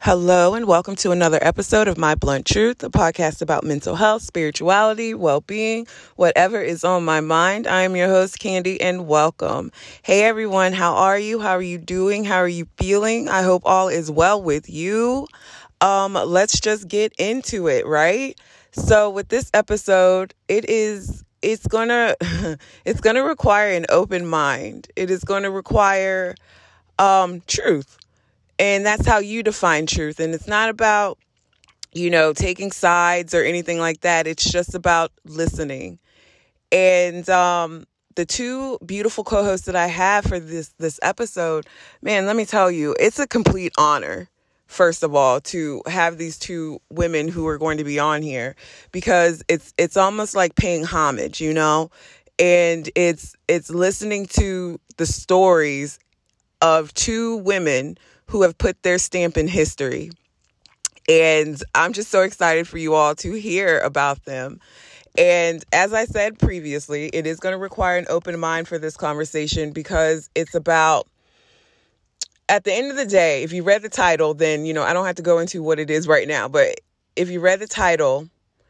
Hello, and welcome to another episode of My Blunt Truth, a podcast about mental health, spirituality, well-being, whatever is on my mind. I am your host, Candy, and welcome. Hey, everyone. How are you? How are you doing? How are you feeling? I hope all is well with you. Let's just get into it, right? So with this episode, it's gonna it's gonna require an open mind. It is gonna require truth. And that's how you define truth. And it's not about, taking sides or anything like that. It's just about listening. And the two beautiful co-hosts that I have for this episode, man, let me tell you, it's a complete honor, first of all, to have these two women who are going to be on here, because it's almost like paying homage, and it's listening to the stories of two women who have put their stamp in history. And I'm just so excited for you all to hear about them. And as I said previously, it is going to require an open mind for this conversation, because it's about, at the end of the day, if you read the title, then, I don't have to go into what it is right now. But if you read the title,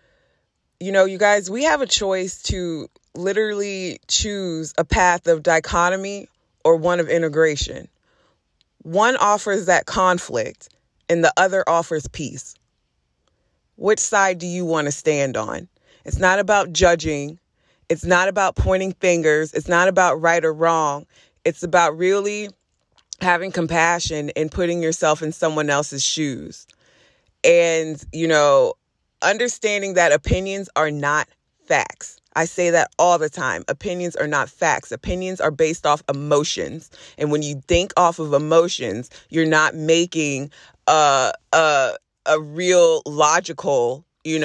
you guys, we have a choice to literally choose a path of dichotomy or one of integration. One offers that conflict and the other offers peace. Which side do you want to stand on? It's not about judging. It's not about pointing fingers. It's not about right or wrong. It's about really having compassion and putting yourself in someone else's shoes. And, understanding that opinions are not facts. I say that all the time. Opinions are not facts. Opinions are based off emotions. And when you think off of emotions, you're not making a real logical, you're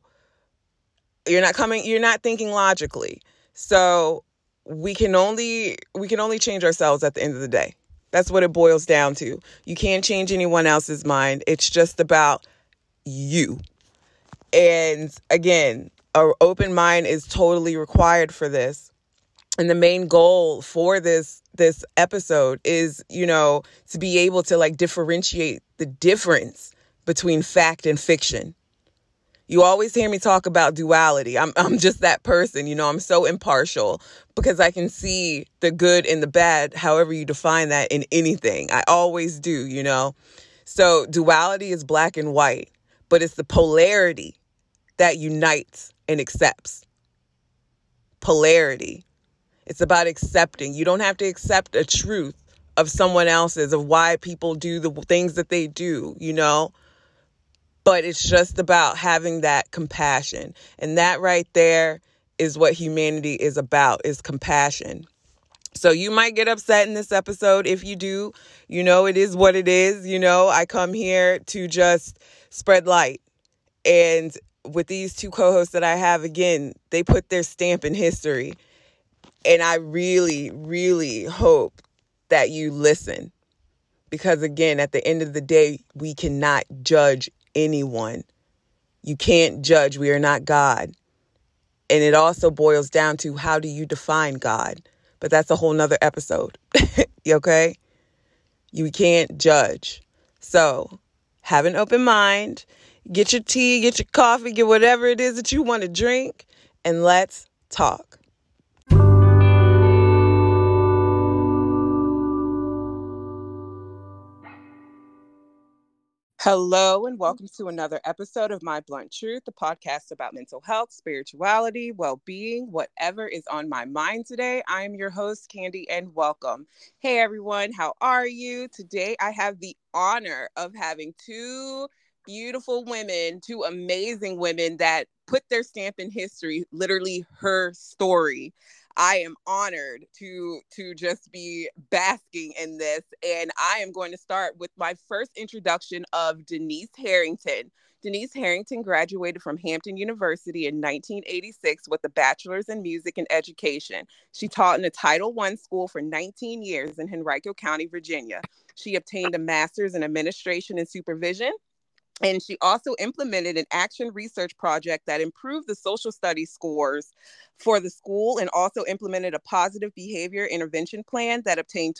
not thinking logically. So we can only change ourselves at the end of the day. That's what it boils down to. You can't change anyone else's mind. It's just about you. And again, an open mind is totally required for this. And the main goal for this episode is, to be able to differentiate the difference between fact and fiction. You always hear me talk about duality. I'm just that person, I'm so impartial because I can see the good and the bad, however you define that, in anything. I always do, So duality is black and white, but it's the polarity that unites and accepts. Polarity. It's about accepting. You don't have to accept a truth of someone else's, of why people do the things that they do, But it's just about having that compassion. And that right there is what humanity is about, is compassion. So you might get upset in this episode. If you do, it is what it is. I come here to just spread light. And with these two co-hosts that I have, again, they put their stamp in history. And I really, really hope that you listen. Because again, at the end of the day, we cannot judge anyone. You can't judge. We are not God. And it also boils down to, how do you define God? But that's a whole nother episode. Okay? You can't judge. So have an open mind. Get your tea, get your coffee, get whatever it is that you want to drink, and let's talk. Hello, and welcome to another episode of My Blunt Truth, the podcast about mental health, spirituality, well-being, whatever is on my mind today. I am your host, Candy, and welcome. Hey, everyone. How are you? Today, I have the honor of having two beautiful women, two amazing women that put their stamp in history, literally her story. I am honored to just be basking in this. And I am going to start with my first introduction of Denise Harrington. Denise Harrington graduated from Hampton University in 1986 with a bachelor's in music and education. She taught in a Title I school for 19 years in Henrico County, Virginia. She obtained a master's in administration and supervision And she also implemented an action research project that improved the social studies scores for the school and also implemented a positive behavior intervention plan that obtained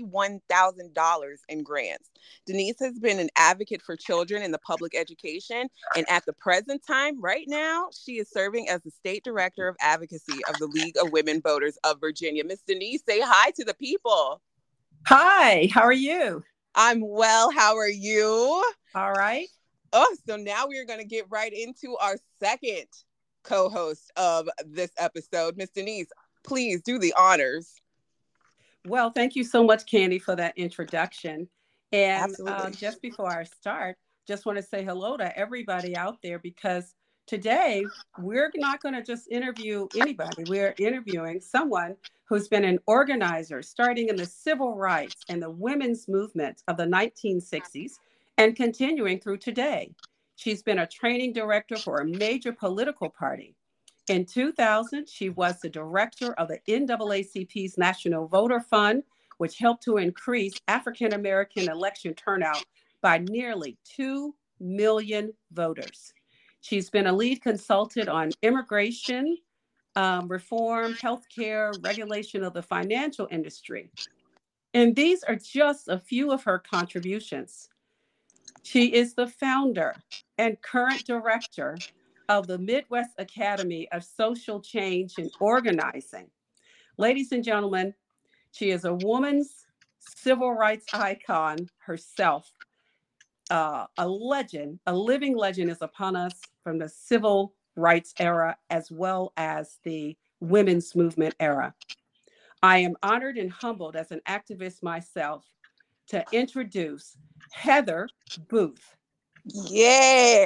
$21,000 in grants. Denise has been an advocate for children in the public education. And at the present time, right now, she is serving as the state director of advocacy of the League of Women Voters of Virginia. Miss Denise, say hi to the people. Hi, how are you? I'm well. How are you? All right. Oh, so now we are going to get right into our second co-host of this episode. Miss Denise, please do the honors. Well, thank you so much, Candy, for that introduction. And Absolutely. just before I start, just want to say hello to everybody out there because today we're not going to just interview anybody. We're interviewing someone who's been an organizer starting in the civil rights and the women's movement of the 1960s and continuing through today. She's been a training director for a major political party. In 2000, she was the director of the NAACP's National Voter Fund, which helped to increase African American election turnout by nearly 2 million voters. She's been a lead consultant on immigration, reform, healthcare, regulation of the financial industry. And these are just a few of her contributions. She is the founder and current director of the Midwest Academy of Social Change and Organizing. Ladies and gentlemen, she is a woman's civil rights icon herself. A legend, a living legend is upon us from the civil rights era as well as the women's movement era. I am honored and humbled as an activist myself to introduce Heather Booth. Yeah.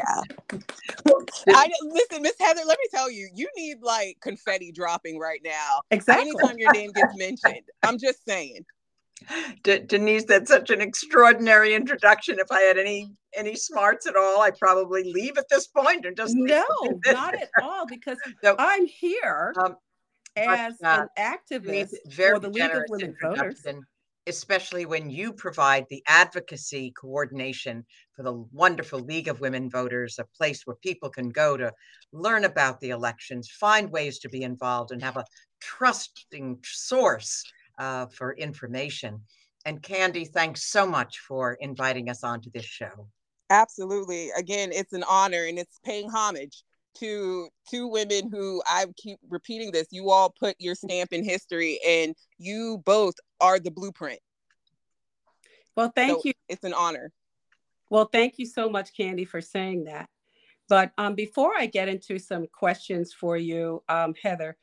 Listen, Miss Heather, let me tell you, you need like confetti dropping right now. Exactly. Anytime your name gets mentioned. I'm just saying. Denise, that's such an extraordinary introduction. If I had any smarts at all, I'd probably leave at this point and just no, not at all, because so, I'm here as an activist for the League of Women Voters. Especially when you provide the advocacy coordination for the wonderful League of Women Voters, a place where people can go to learn about the elections, find ways to be involved, and have a trusting source for information. And Candy, thanks so much for inviting us onto this show. Absolutely. Again, it's an honor and it's paying homage to two women who, I keep repeating this, you all put your stamp in history and you both are the blueprint. Well, thank you. It's an honor. Well, thank you so much, Candy, for saying that. But before I get into some questions for you, Heather,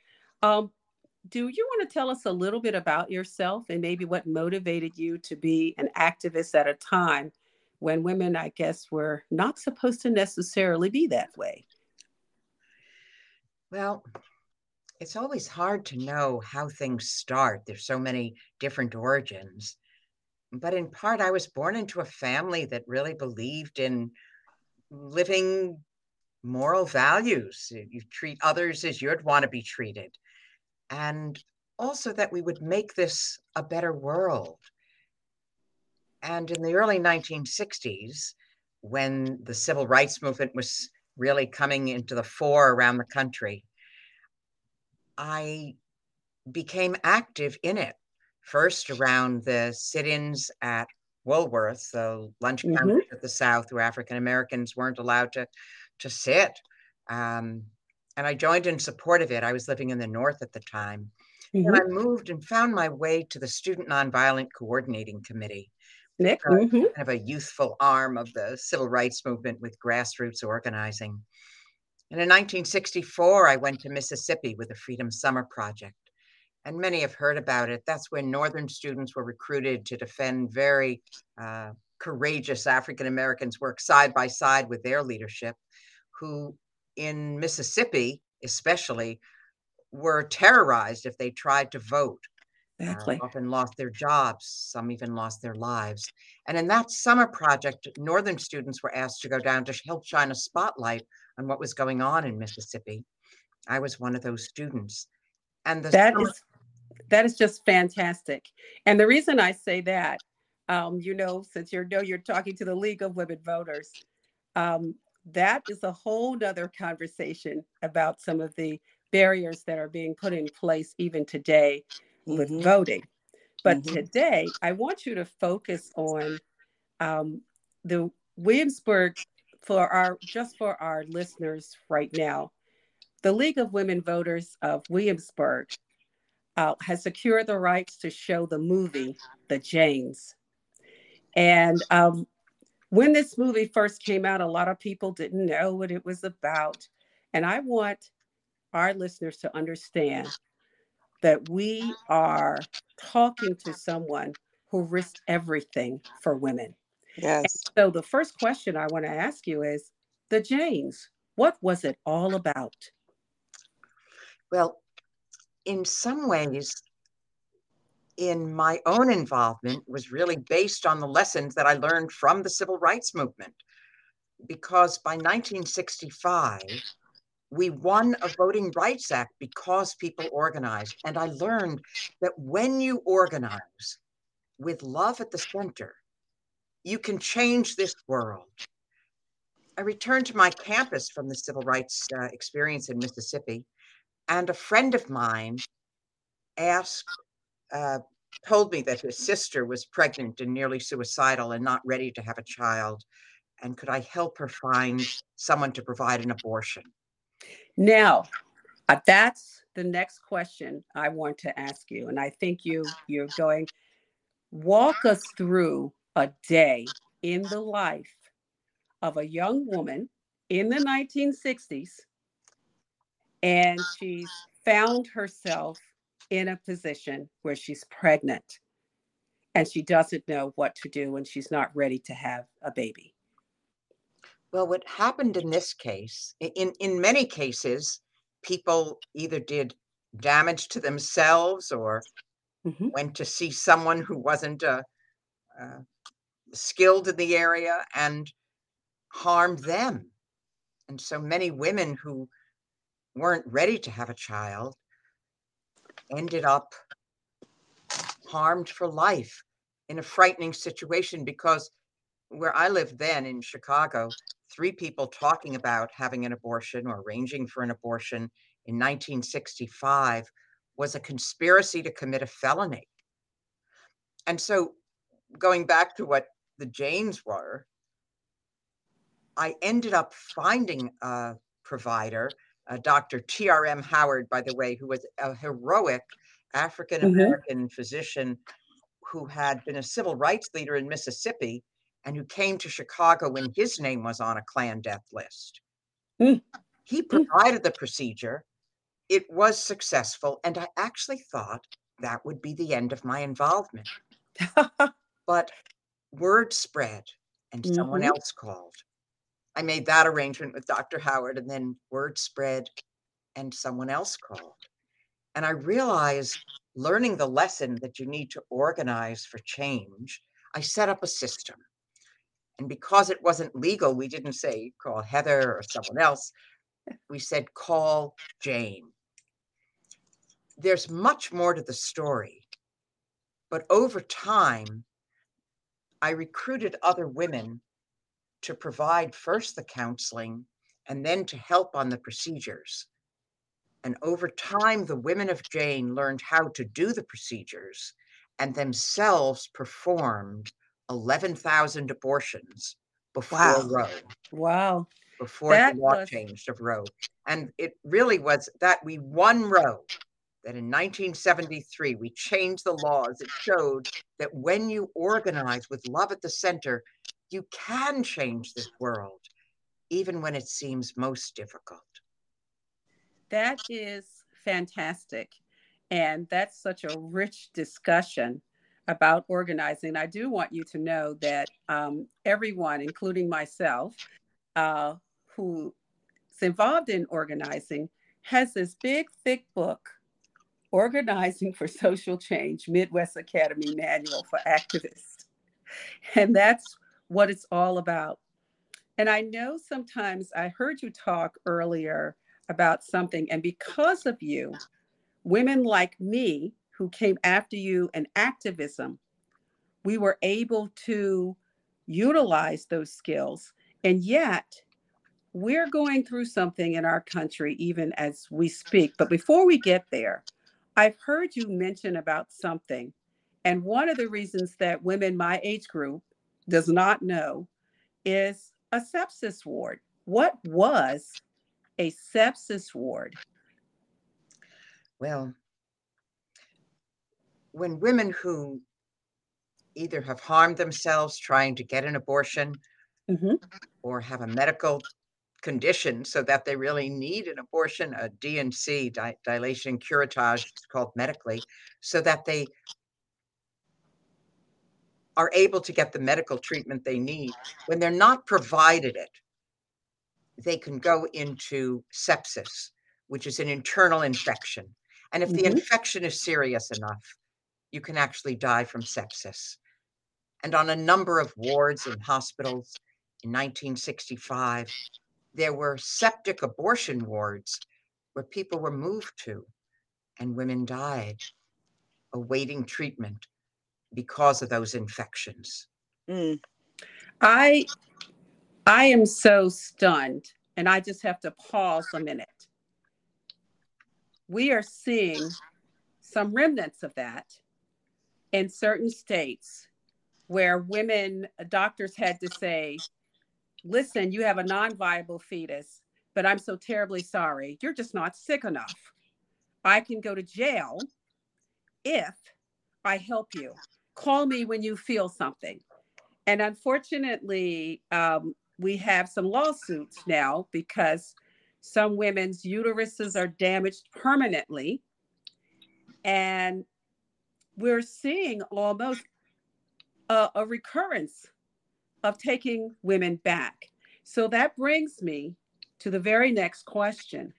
do you want to tell us a little bit about yourself and maybe what motivated you to be an activist at a time when women, I guess, were not supposed to necessarily be that way? Well, it's always hard to know how things start. There's so many different origins. But in part, I was born into a family that really believed in living moral values. You treat others as you'd want to be treated. And also that we would make this a better world. And in the early 1960s, when the civil rights movement was really coming into the fore around the country, I became active in it. First around the sit-ins at Woolworth, the lunch counters at the South, where African Americans weren't allowed to sit. And I joined in support of it. I was living in the North at the time. And I moved and found my way to the Student Nonviolent Coordinating Committee, kind of a youthful arm of the civil rights movement with grassroots organizing. And in 1964, I went to Mississippi with the Freedom Summer Project. And many have heard about it. That's when Northern students were recruited to defend very courageous African Americans, work side by side with their leadership, who in Mississippi especially were terrorized if they tried to vote. Often lost their jobs. Some even lost their lives. And in that summer project, Northern students were asked to go down to help shine a spotlight on what was going on in Mississippi. I was one of those students. And that is just fantastic. And the reason I say that, since you're talking to the League of Women Voters, That is a whole nother conversation about some of the barriers that are being put in place even today with Mm-hmm. voting. But Mm-hmm. today, I want you to focus on the Williamsburg for our listeners right now. The League of Women Voters of Williamsburg has secured the rights to show the movie The Janes. And when this movie first came out, a lot of people didn't know what it was about. And I want our listeners to understand that we are talking to someone who risked everything for women. And Yes. so the first question I want to ask you is the Janes, what was it all about? Well, in some ways, in my own involvement was really based on the lessons that I learned from the civil rights movement. Because by 1965, we won a Voting Rights Act because people organized. And I learned that when you organize with love at the center, you can change this world. I returned to my campus from the civil rights experience in Mississippi, and a friend of mine asked, told me that his sister was pregnant and nearly suicidal and not ready to have a child. And could I help her find someone to provide an abortion? Now, that's the next question I want to ask you. And I think you're going walk us through a day in the life of a young woman in the 1960s, and she's found herself in a position where she's pregnant and she doesn't know what to do and she's not ready to have a baby. Well, what happened in this case, in many cases, people either did damage to themselves or Mhm. went to see someone who wasn't skilled in the area and harmed them. And so many women who weren't ready to have a child ended up harmed for life in a frightening situation, because where I lived then in Chicago, 3 people talking about having an abortion or arranging for an abortion in 1965 was a conspiracy to commit a felony. And so, going back to what the Janes were, I ended up finding a provider, Dr. T.R.M. Howard, by the way, who was a heroic African Mhm. American physician who had been a civil rights leader in Mississippi and who came to Chicago when his name was on a Klan death list. Mm, He mm. provided the procedure. It was successful, and I actually thought that would be the end of my involvement. But word spread and someone Mhm. else called. I made that arrangement with Dr. Howard, and then word spread and someone else called. And I realized, learning the lesson that you need to organize for change, I set up a system. And because it wasn't legal, we didn't say call Heather or someone else. We said call Jane. There's much more to the story. But over time, I recruited other women to provide first the counseling and then to help on the procedures. And over time, the women of Jane learned how to do the procedures and themselves performed 11,000 abortions before Wow. Roe, Wow. before the That law was changed of Roe. And it really was that we won Roe, that in 1973, we changed the laws. It showed that when you organize with love at the center, you can change this world, even when it seems most difficult. that is fantastic. And that's such a rich discussion about organizing. I do want you to know that everyone, including myself, uh, who's involved in organizing, has this big, thick book, Organizing for Social Change Midwest Academy Manual for Activists. And that's what it's all about. And I know sometimes I heard you talk earlier about something, and because of you, women like me who came after you in activism, we were able to utilize those skills And yet, we're going through something in our country even as we speak. But before we get there, I've heard you mention about something. And one of the reasons that women my age group does not know is a sepsis ward. What was a sepsis ward? Well, when women who either have harmed themselves trying to get an abortion Mm-hmm. or have a medical condition so that they really need an abortion, a D&C, dilation curettage, it's called medically, so that they are able to get the medical treatment they need. When they're not provided it, they can go into sepsis, which is an internal infection. And if the Mm-hmm. infection is serious enough, you can actually die from sepsis. And on a number of wards in hospitals in 1965, there were septic abortion wards where people were moved to and women died awaiting treatment because of those infections. Mm. I I am so stunned, and I just have to pause a minute. We are seeing some remnants of that in certain states where women, doctors had to say, listen, you have a non viable fetus, but I'm so terribly sorry. You're just not sick enough. I can go to jail if I help you. Call me when you feel something. And unfortunately, we have some lawsuits now because some women's uteruses are damaged permanently. And we're seeing almost a recurrence of taking women back. So that brings me to the very next question.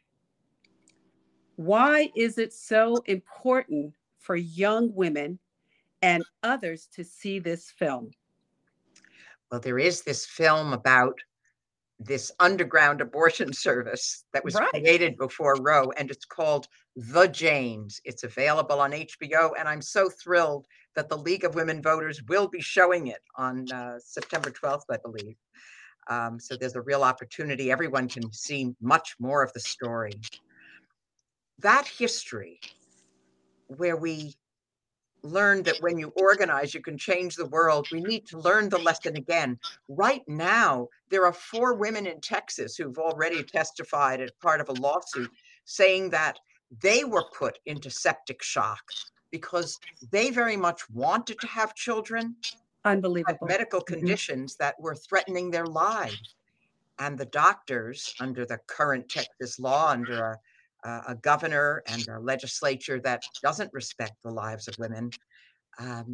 Why is it so important for young women and others to see this film? Well, there is this film about this underground abortion service that was Right. created before Roe, and it's called The Janes. It's available on HBO, and I'm so thrilled that the League of Women Voters will be showing it on September 12th, I believe. So there's a real opportunity. Everyone can see much more of the story. That history, where we learned that when you organize, you can change the world. We need to learn the lesson again. Right now, there are 4 women in Texas who've already testified as part of a lawsuit saying that they were put into septic shock because they very much wanted to have children, had Unbelievable. medical conditions that were threatening their lives. And the doctors, under the current Texas law, under a governor and a legislature that doesn't respect the lives of women, um,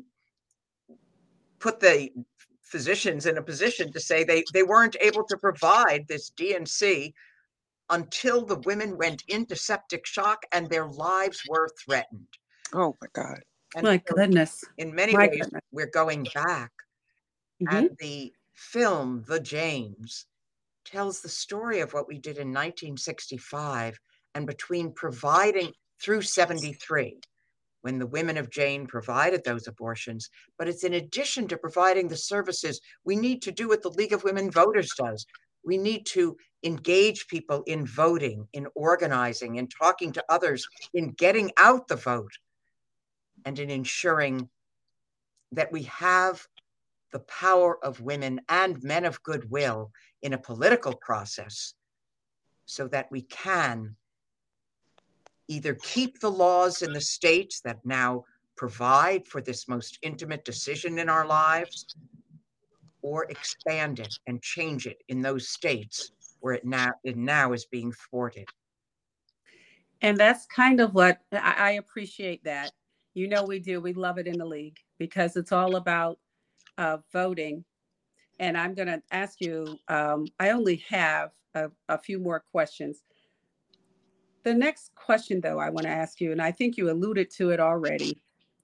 put the physicians in a position to say they weren't able to provide this D&C until the women went into septic shock and their lives were threatened. Oh my God. And My so goodness. in many My ways, goodness. we're going back. Mm-hmm. And the film, The Janes, tells the story of what we did in 1965 and between providing through 73, when the women of Jane provided those abortions. But it's in addition to providing the services, we need to do what the League of Women Voters does. We need to engage people in voting, in organizing, in talking to others, in getting out the vote, and in ensuring that we have the power of women and men of goodwill in a political process so that we can either keep the laws in the states that now provide for this most intimate decision in our lives, or expand it and change it in those states where it now is being thwarted. And that's kind of what I appreciate that. You know, we do. We love it in the league because it's all about voting. And I'm going to ask you, I only have a few more questions. The next question, though, I want to ask you, and I think you alluded to it already.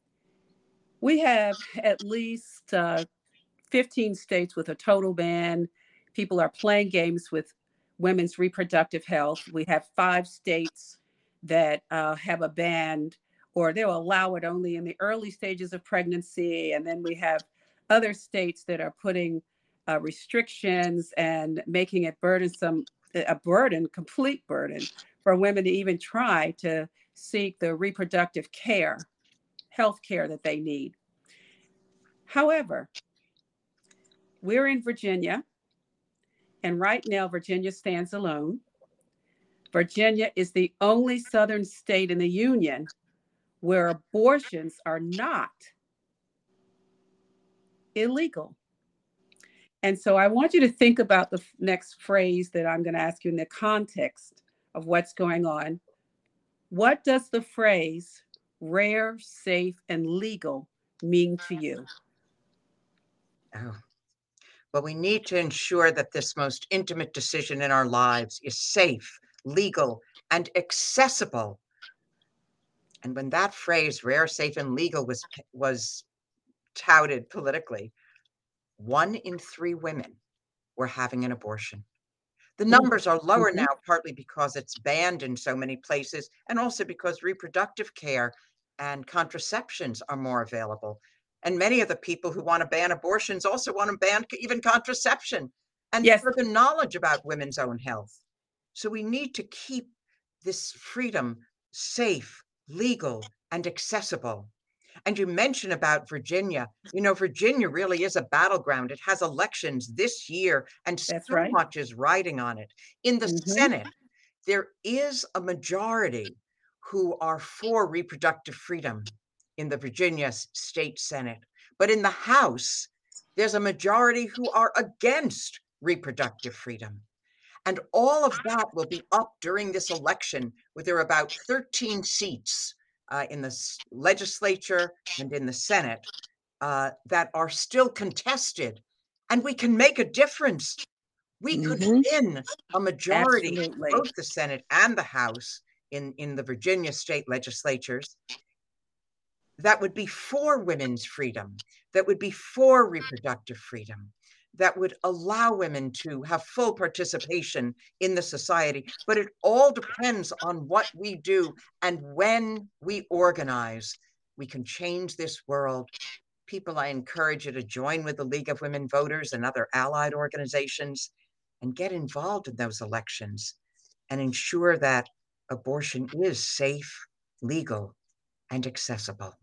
We have at least 15 states with a total ban. People are playing games with women's reproductive health. We have 5 states that have a ban, or they'll allow it only in the early stages of pregnancy. And then we have other states that are putting restrictions and making it burdensome, a burden, complete burden for women to even try to seek the reproductive care, health care that they need. However, we're in Virginia, and right now Virginia stands alone. Virginia is the only southern state in the Union where abortions are not illegal. And so I want you to think about the next phrase that I'm going to ask you in the context of what's going on. What does the phrase rare, safe, and legal mean to you? Oh. Well, we need to ensure that this most intimate decision in our lives is safe, legal, and accessible. And when that phrase, rare, safe, and legal, was touted politically, 1 in 3 women were having an abortion. The numbers are lower now, partly because it's banned in so many places, and also because reproductive care and contraceptions are more available. And many of the people who want to ban abortions also want to ban even contraception and further knowledge about women's own health. So we need to keep this freedom safe, legal, and accessible. And you mentioned about Virginia. You know, Virginia really is a battleground. It has elections this year, and so much is riding on it. In the Senate, there is a majority who are for reproductive freedom in the Virginia State Senate. But in the House, there's a majority who are against reproductive freedom. And all of that will be up during this election, where there are about 13 seats in the legislature and in the Senate that are still contested. And we can make a difference. We could win a majority in both the Senate and the House in the Virginia state legislatures that would be for women's freedom, that would be for reproductive freedom, that would allow women to have full participation in the society. But it all depends on what we do. And when we organize, we can change this world. People, I encourage you to join with the League of Women Voters and other allied organizations and get involved in those elections and ensure that abortion is safe, legal, and accessible.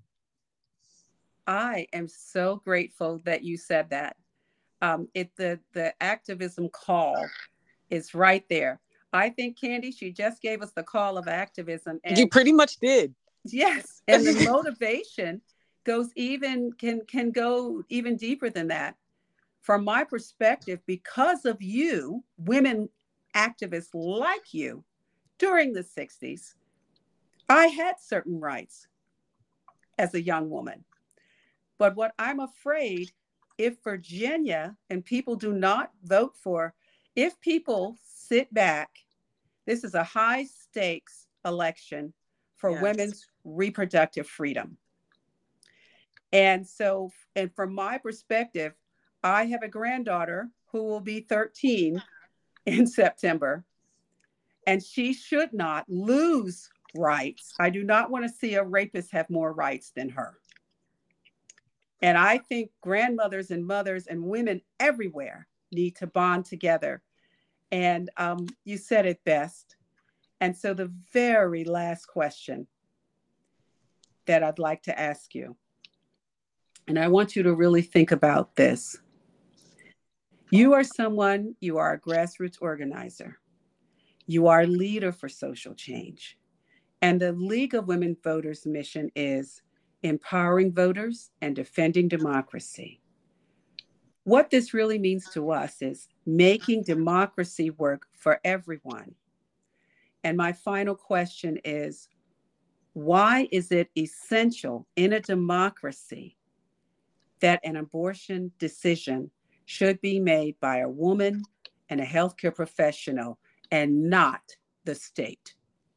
I am so grateful that you said that. The activism call is right there. I think, Candy, she just gave us the call of activism. And you pretty much did. Yes. And the motivation can go even deeper than that. From my perspective, because of you, women activists like you, during the 60s, I had certain rights as a young woman. But what I'm afraid, if Virginia and people do not vote for, if people sit back, this is a high stakes election for women's reproductive freedom. And so, and from my perspective, I have a granddaughter who will be 13 in September, and she should not lose rights. I do not want to see a rapist have more rights than her. And I think grandmothers and mothers and women everywhere need to bond together. And you said it best. And so the very last question that I'd like to ask you, and I want you to really think about this. You are a grassroots organizer. You are a leader for social change. And the League of Women Voters mission is empowering voters and defending democracy. What this really means to us is making democracy work for everyone. And my final question is, why is it essential in a democracy that an abortion decision should be made by a woman and a healthcare professional and not the state?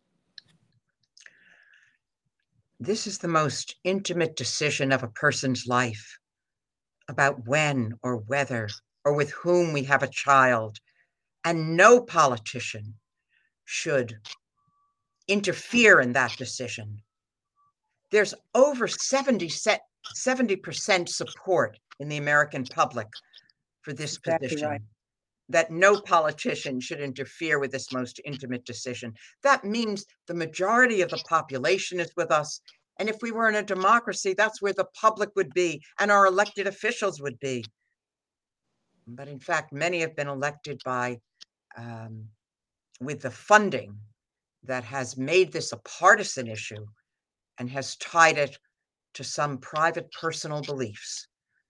This is the most intimate decision of a person's life about when or whether or with whom we have a child, and no politician should interfere in that decision. There's over 70% support in the American public for this Exactly position. right. That no politician should interfere with this most intimate decision. That means the majority of the population is with us. And if we were in a democracy, that's where the public would be and our elected officials would be. But in fact, many have been elected by with the funding that has made this a partisan issue and has tied it to some private personal beliefs,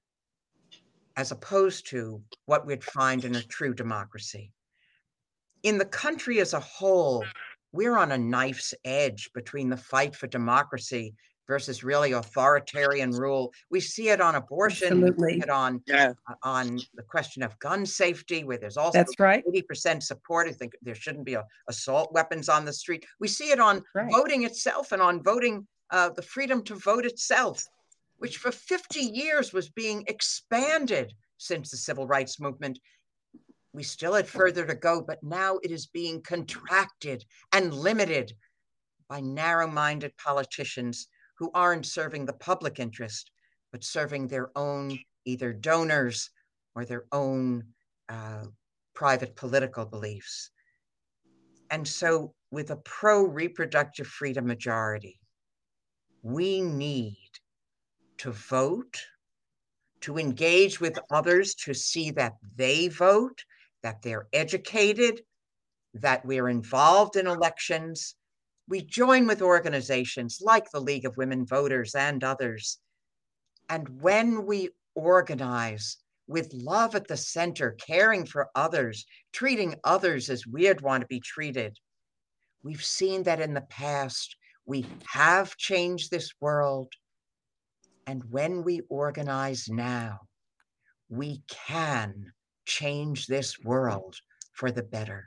as opposed to what we'd find in a true democracy. In the country as a whole, we're on a knife's edge between the fight for democracy versus really authoritarian rule. We see it on abortion, we see Absolutely. it on the question of gun safety, where there's also That's right. 80% support. I think there shouldn't be assault weapons on the street. We see it on Right. voting itself and on voting, the freedom to vote itself, which for 50 years was being expanded since the civil rights movement. We still had further to go, but now it is being contracted and limited by narrow-minded politicians who aren't serving the public interest, but serving their own either donors or their own private political beliefs. And so with a pro-reproductive freedom majority, we need to vote, to engage with others, to see that they vote, that they're educated, that we're involved in elections. We join with organizations like the League of Women Voters and others. And when we organize with love at the center, caring for others, treating others as we'd want to be treated, we've seen that in the past, we have changed this world. And when we organize now, we can change this world for the better.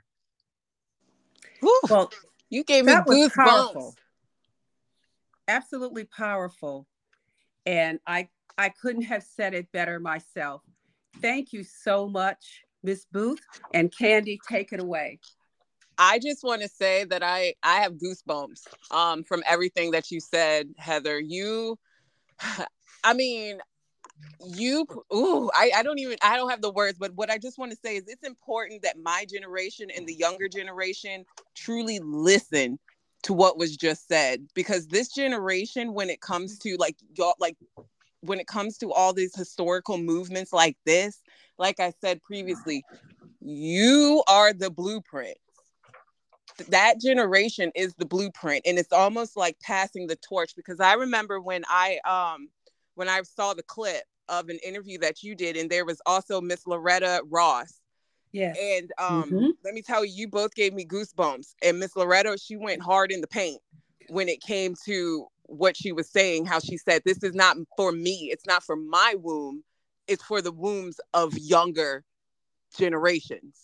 Whew. Well, you gave me goosebumps. Powerful. Absolutely powerful. And I couldn't have said it better myself. Thank you so much, Ms. Booth. And Candy, take it away. I just want to say that I have goosebumps from everything that you said, Heather. I don't have the words, but what I just want to say is it's important that my generation and the younger generation truly listen to what was just said, because this generation, when it comes to when it comes to all these historical movements like this, like I said previously, you are the blueprint. That generation is the blueprint, and it's almost like passing the torch, because I remember when I saw the clip of an interview that you did, and there was also Miss Loretta Ross. Yes. And let me tell you, you both gave me goosebumps. And Miss Loretta, she went hard in the paint when it came to what she was saying, how she said, this is not for me. It's not for my womb. It's for the wombs of younger generations.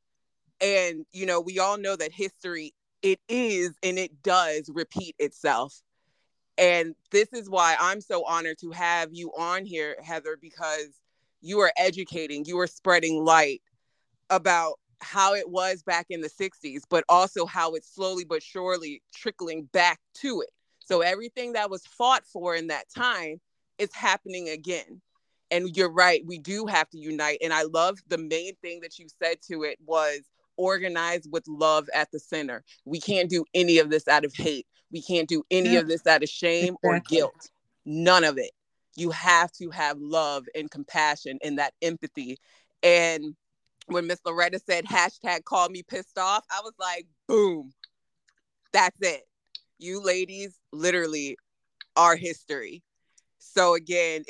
And, you know, we all know that history, it is, and it does repeat itself. And this is why I'm so honored to have you on here, Heather, because you are educating, you are spreading light about how it was back in the 60s, but also how it's slowly but surely trickling back to it. So everything that was fought for in that time is happening again. And you're right, we do have to unite. And I love the main thing that you said to it was organize with love at the center. We can't do any of this out of hate. We can't do any of this out of shame or guilt. None of it. You have to have love and compassion and that empathy. And when Miss Loretta said hashtag call me pissed off, I was like, boom, that's it. You ladies literally are history. So again,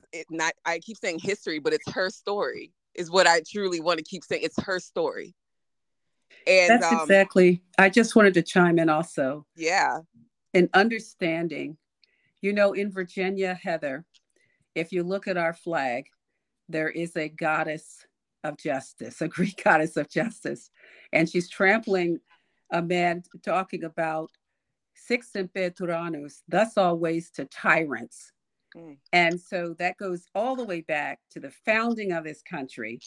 I keep saying history, but it's her story is what I truly want to keep saying. It's her story. And that's exactly, I just wanted to chime in also. Yeah. In understanding, you know, in Virginia, Heather, if you look at our flag, there is a goddess of justice, a Greek goddess of justice. And she's trampling a man talking about six impeturanus, thus always to tyrants. And so that goes all the way back to the founding of this country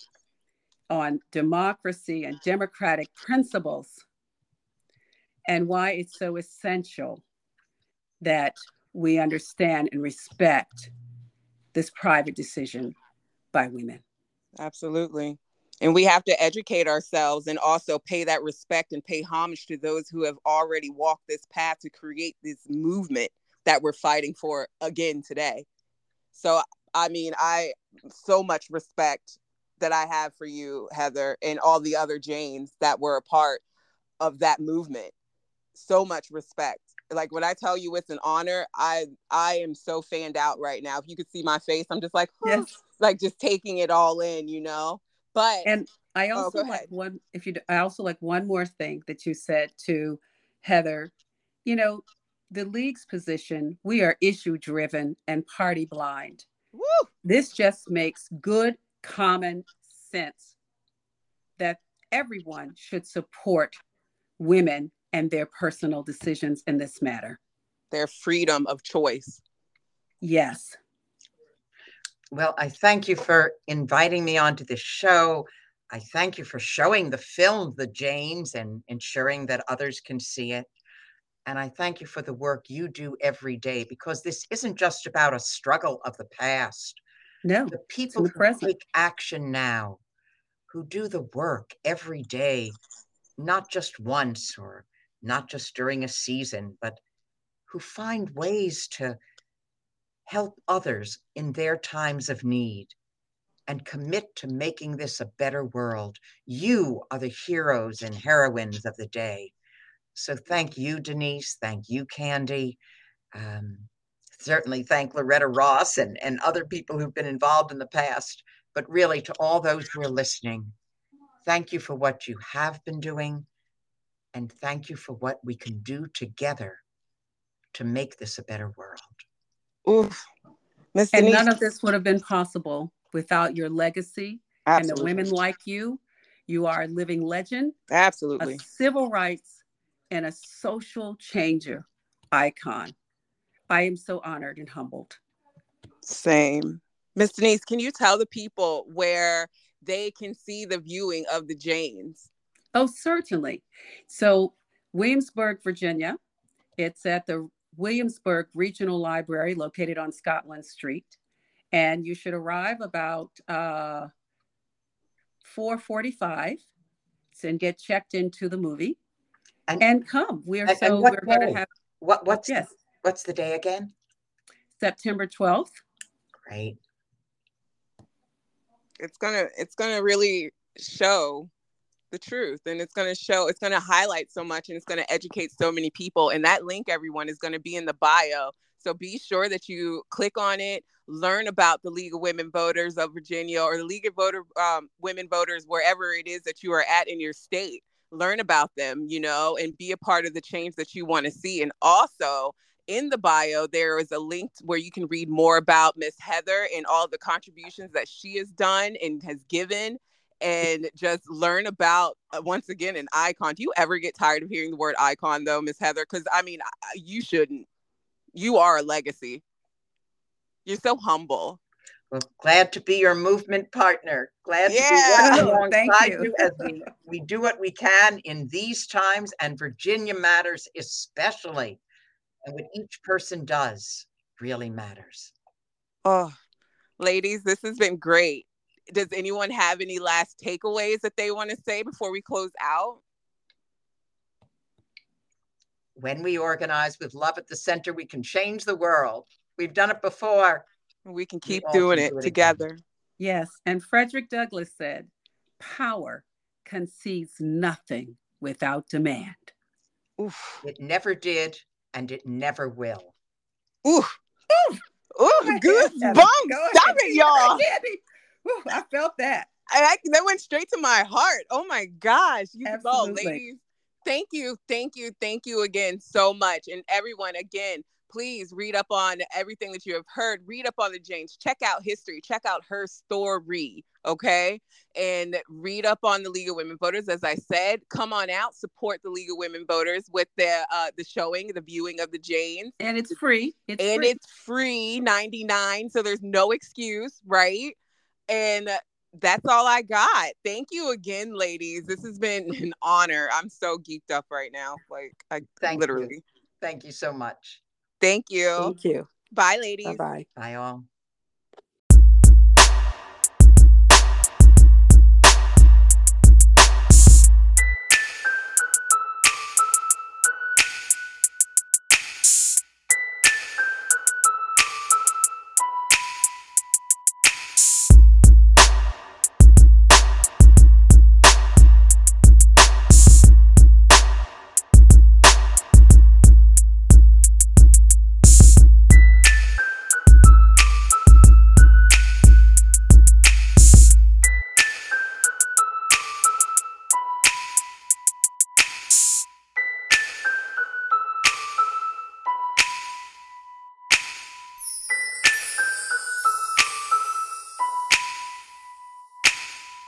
on democracy and democratic principles, and why it's so essential that we understand and respect this private decision by women. Absolutely. And we have to educate ourselves and also pay that respect and pay homage to those who have already walked this path to create this movement that we're fighting for again today. So, I mean, I so much respect that I have for you, Heather, and all the other Janes that were a part of that movement. So much respect. Like when I tell you it's an honor, I am so fanned out right now. If you could see my face, I'm just like, huh, Yes. like just taking it all in, you know. But And I oh, also go like ahead. one, I also like one more thing that you said to Heather. You know, the league's position, we are issue driven and party blind. Woo! This just makes good common sense that everyone should support women and their personal decisions in this matter. Their freedom of choice. Yes. Well, I thank you for inviting me onto this show. I thank you for showing the film, The Janes, and ensuring that others can see it. And I thank you for the work you do every day, because this isn't just about a struggle of the past. No, The it's in people the who present. take action now, who do the work every day, not just once or not just during a season, but who find ways to help others in their times of need and commit to making this a better world. You are the heroes and heroines of the day. So thank you, Denise. Thank you, Candy. Um, Certainly thank Loretta Ross and other people who've been involved in the past. But really, to all those who are listening, thank you for what you have been doing. And thank you for what we can do together to make this a better world. Oof. Miss And Denise. none of this would have been possible without your legacy and the Absolutely. women like you. You are a living legend, a Absolutely. civil rights and a social changer icon. I am so honored and humbled. Same. Miss Denise, can you tell the people where they can see the viewing of the Janes? Oh, certainly. So, Williamsburg, Virginia, it's at the Williamsburg Regional Library located on Scotland Street. And you should arrive about 4:45 and get checked into the movie and come. We're we're going to have What's yes, what's the day again? September 12th. Great. It's gonna really show the truth, and it's going to highlight so much, and it's going to educate so many people. And that link, everyone, is going to be in the bio, so be sure that you click on it, learn about the League of Women Voters of Virginia, or the League of Women Voters wherever it is that you are at in your state. Learn about them, and be a part of the change that you want to see. And also in the bio, there is a link where you can read more about Miss Heather and all the contributions that she has done and has given, and just learn about, once again, an icon. Do you ever get tired of hearing the word icon, though, Miss Heather? Because I mean, you shouldn't. You are a legacy. You're so humble. Well, glad to be your movement partner. Glad to be Yeah. working Oh, thank alongside you. you as we do what we can in these times, and Virginia matters especially. And what each person does really matters. Oh, ladies, this has been great. Does anyone have any last takeaways that they want to say before we close out? When we organize with love at the center, we can change the world. We've done it before. We can We keep all doing can it do it again. together. Yes. And Frederick Douglass said, power concedes nothing without demand. Oof. It never did, and it never will. Oof. Ooh, Ooh, goosebumps. Stop it, y'all. Ooh, I felt that. That went straight to my heart. Oh my gosh. You all, Absolutely. ladies, thank you again so much. And everyone, again, please read up on everything that you have heard. Read up on the Janes. Check out history. Check out her story. Okay. And read up on the League of Women Voters. As I said, come on out, support the League of Women Voters with the showing, the viewing of the Janes. And it's free. It's free, 99. So there's no excuse, right? And that's all I got. Thank you again, ladies. This has been an honor. I'm so geeked up right now. Like, literally. Thank you so much. Thank you. Thank you. Bye, ladies. Bye-bye. Bye all.